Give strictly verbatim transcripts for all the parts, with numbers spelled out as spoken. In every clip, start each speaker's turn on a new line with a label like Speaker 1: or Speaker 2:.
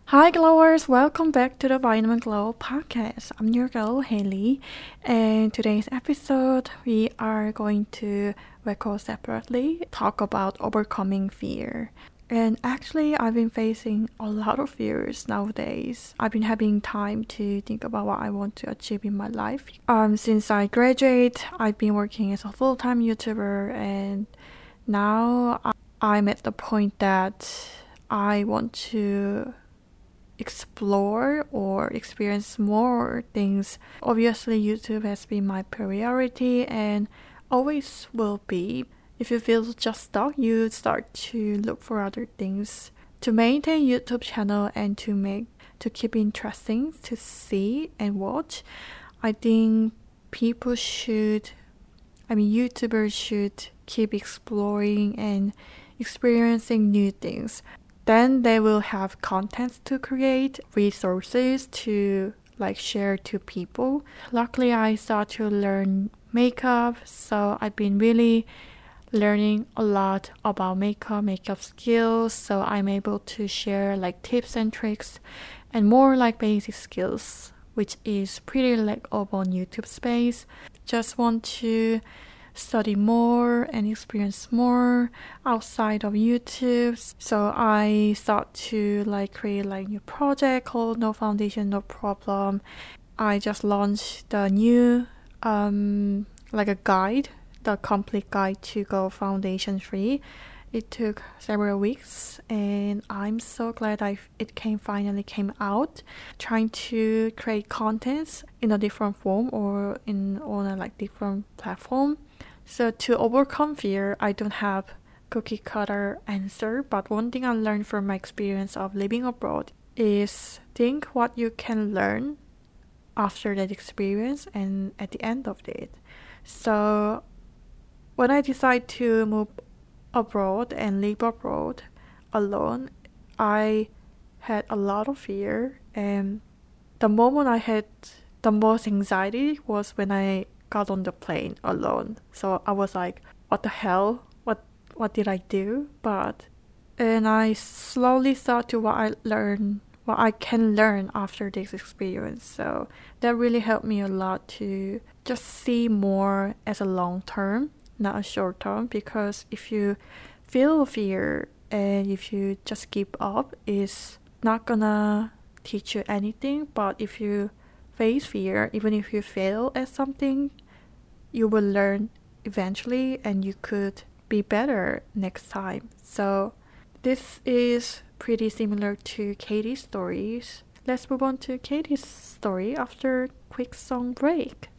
Speaker 1: Hi, glowers! Welcome back to the Vitamin Glow podcast. I'm your girl, Haley, and today's episode we are going to record separately, talk about overcoming fear. And actually, I've been facing a lot of fears nowadays. I've been having time to think about what I want to achieve in my life. Um, since I graduate, I've been working as a full-time YouTuber, and now I'm at the point that I want to explore or experience more things. Obviously, YouTube has been my priority and always will be. If you feel just stuck, you start to look for other things to maintain YouTube channel and to make to keep interesting to see and watch. I think people should, I mean, YouTubers should keep exploring and experiencing new things. Then they will have contents to create, resources to like share to people. Luckily, I started to learn makeup, so I've been really learning a lot about makeup, makeup skills, so I'm able to share like tips and tricks and more like basic skills, which is pretty like up on YouTube space. Just want to study more and experience more outside of YouTube. So I start to like create like new project called No Foundation, No Problem. I just launched the new um like a guide, the complete guide to go foundation free. It took several weeks and I'm so glad I it came finally came out. Trying to create contents in a different form or in on a like different platform. So to overcome fear, I don't have cookie cutter answer, but one thing I learned from my experience of living abroad is think what you can learn after that experience and at the end of it. So when I decided to move abroad and live abroad alone, I had a lot of fear, and the moment I had the most anxiety was when I got on the plane alone. So I was like, what the hell? What what did I do? But and I slowly thought to what I learned, what I can learn after this experience. So that really helped me a lot to just see more as a long term, not a short term, because if you feel fear and if you just give up, it's not gonna teach you anything. But if you face fear, even if you fail at something, you will learn eventually and you could be better next time. So this is pretty similar to Katie's stories. Let's move on to Katie's story after a quick song break.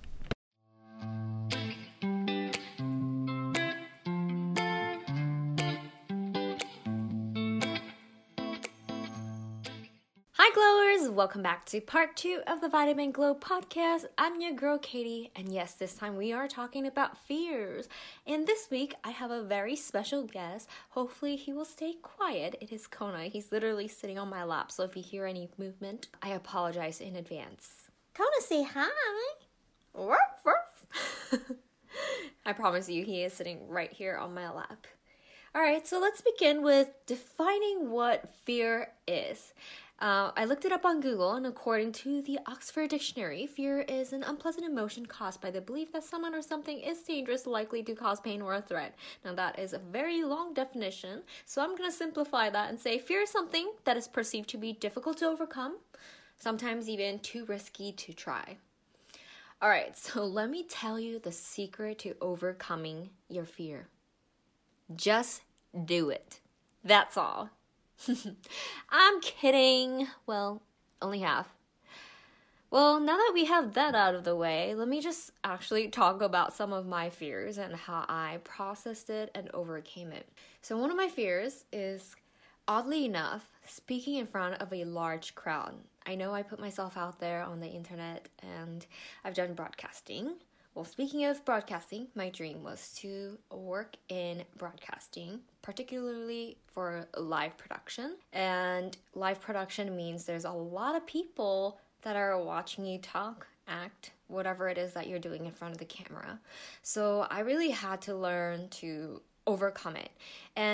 Speaker 2: Hi glowers, welcome back to part two of the Vitamin Glow podcast. I'm your girl Katie, and yes, this time we are talking about fears. And this week I have a very special guest. Hopefully he will stay quiet. It is Kona. He's literally sitting on my lap, so if you hear any movement, I apologize in advance. Kona, say hi. Ruff, ruff. I promise you he is sitting right here on my lap. Alright, so let's begin with defining what fear is. Uh, I looked it up on Google, and according to the Oxford Dictionary, fear is an unpleasant emotion caused by the belief that someone or something is dangerous, likely to cause pain or a threat. Now, that is a very long definition, so I'm going to simplify that and say fear is something that is perceived to be difficult to overcome, sometimes even too risky to try. Alright, so let me tell you the secret to overcoming your fear. Just do it. That's all. I'm kidding. Well, only half. Well, now that we have that out of the way, let me just actually talk about some of my fears and how I processed it and overcame it. So one of my fears is, oddly enough, speaking in front of a large crowd. I know I put myself out there on the internet and I've done broadcasting. Well, speaking of broadcasting, my dream was to work in broadcasting, particularly for live production. And live production means there's a lot of people that are watching you talk, act, whatever it is that you're doing in front of the camera. So I really had to learn to overcome it. And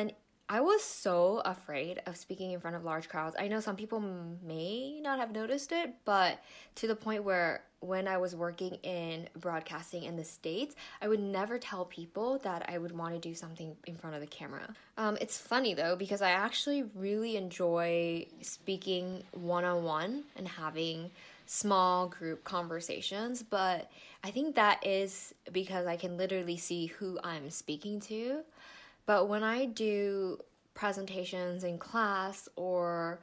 Speaker 2: I was so afraid of speaking in front of large crowds. I know some people may not have noticed it, but to the point where when I was working in broadcasting in the States, I would never tell people that I would want to do something in front of the camera. Um, it's funny though, because I actually really enjoy speaking one-on-one and having small group conversations, but I think that is because I can literally see who I'm speaking to. But when I do presentations in class or,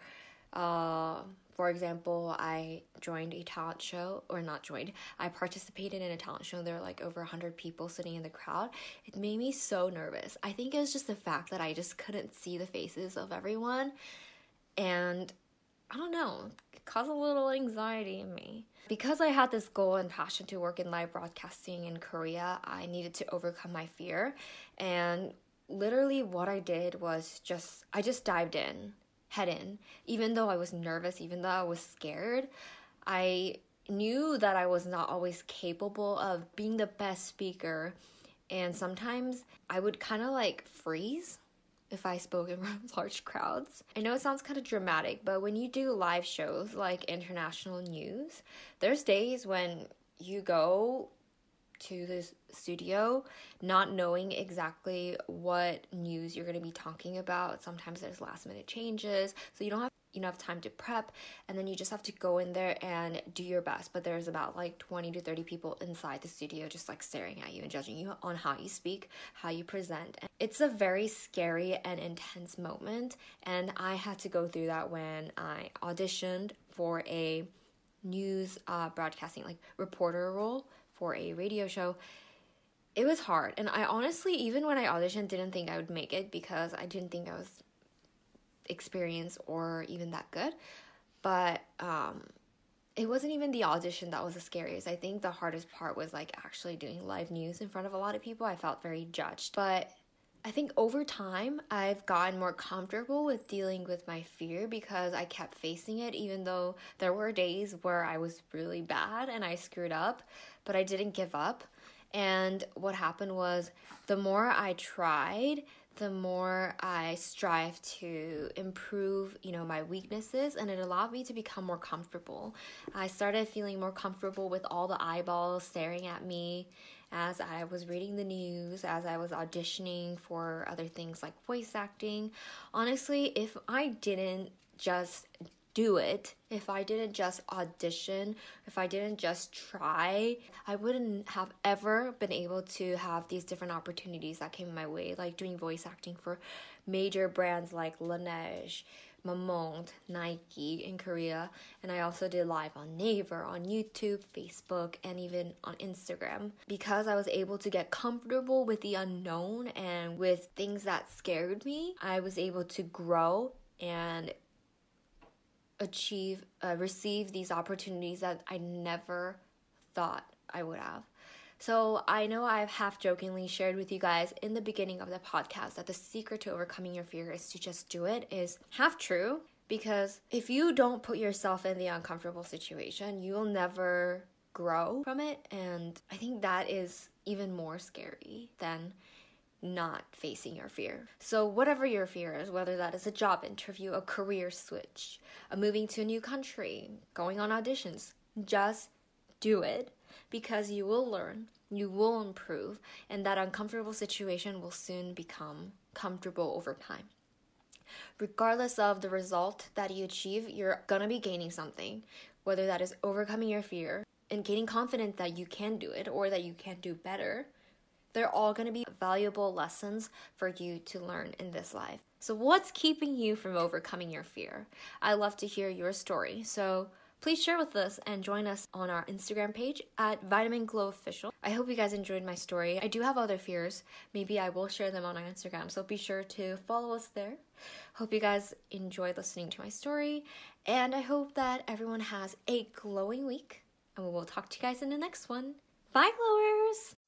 Speaker 2: uh, for example, I joined a talent show, or not joined, I participated in a talent show. There were like over one hundred people sitting in the crowd. It made me so nervous. I think it was just the fact that I just couldn't see the faces of everyone. And I don't know, it caused a little anxiety in me. Because I had this goal and passion to work in live broadcasting in Korea, I needed to overcome my fear. And literally what I did was just, I just dived in, head in. Even though I was nervous, even though I was scared, I knew that I was not always capable of being the best speaker. And sometimes I would kind of like freeze if I spoke in front of large crowds. I know it sounds kind of dramatic, but when you do live shows like international news, there's days when you go to this studio not knowing exactly what news you're going to be talking about. Sometimes there's last minute changes, so you don't have enough time to prep, and then you just have to go in there and do your best. But there's about like twenty to thirty people inside the studio just like staring at you and judging you on how you speak, how you present. And it's a very scary and intense moment, and I had to go through that when I auditioned for a news uh, broadcasting like reporter role for a radio show. It was hard, and I honestly, even when I auditioned, didn't think I would make it because I didn't think I was experienced or even that good. But um, it wasn't even the audition that was the scariest. I think the hardest part was like actually doing live news in front of a lot of people. I felt very judged, but I think over time, I've gotten more comfortable with dealing with my fear because I kept facing it, even though there were days where I was really bad and I screwed up, but I didn't give up. And what happened was the more I tried, the more I strived to improve, you know, my weaknesses, and it allowed me to become more comfortable. I started feeling more comfortable with all the eyeballs staring at me as I was reading the news, as I was auditioning for other things like voice acting. Honestly, if I didn't just do it, if I didn't just audition, if I didn't just try, I wouldn't have ever been able to have these different opportunities that came my way, like doing voice acting for major brands like Laneige, Mamont, Nike in Korea, and I also did live on Naver, on YouTube, Facebook, and even on Instagram. Because I was able to get comfortable with the unknown and with things that scared me, I was able to grow and achieve, uh, receive these opportunities that I never thought I would have. So I know I've half jokingly shared with you guys in the beginning of the podcast that the secret to overcoming your fear is to just do it is half true, because if you don't put yourself in the uncomfortable situation, you will never grow from it. And I think that is even more scary than not facing your fear. So whatever your fear is, whether that is a job interview, a career switch, a moving to a new country, going on auditions, just do it, because you will learn, you will improve, and that uncomfortable situation will soon become comfortable over time. Regardless of the result that you achieve, you're gonna be gaining something, whether that is overcoming your fear and gaining confidence that you can do it or that you can do better. They're all going to be valuable lessons for you to learn in this life. So what's keeping you from overcoming your fear? I love to hear your story. So please share with us and join us on our Instagram page at Vitamin Glow Official. I hope you guys enjoyed my story. I do have other fears. Maybe I will share them on our Instagram. So be sure to follow us there. Hope you guys enjoyed listening to my story. And I hope that everyone has a glowing week. And we will talk to you guys in the next one. Bye, glowers!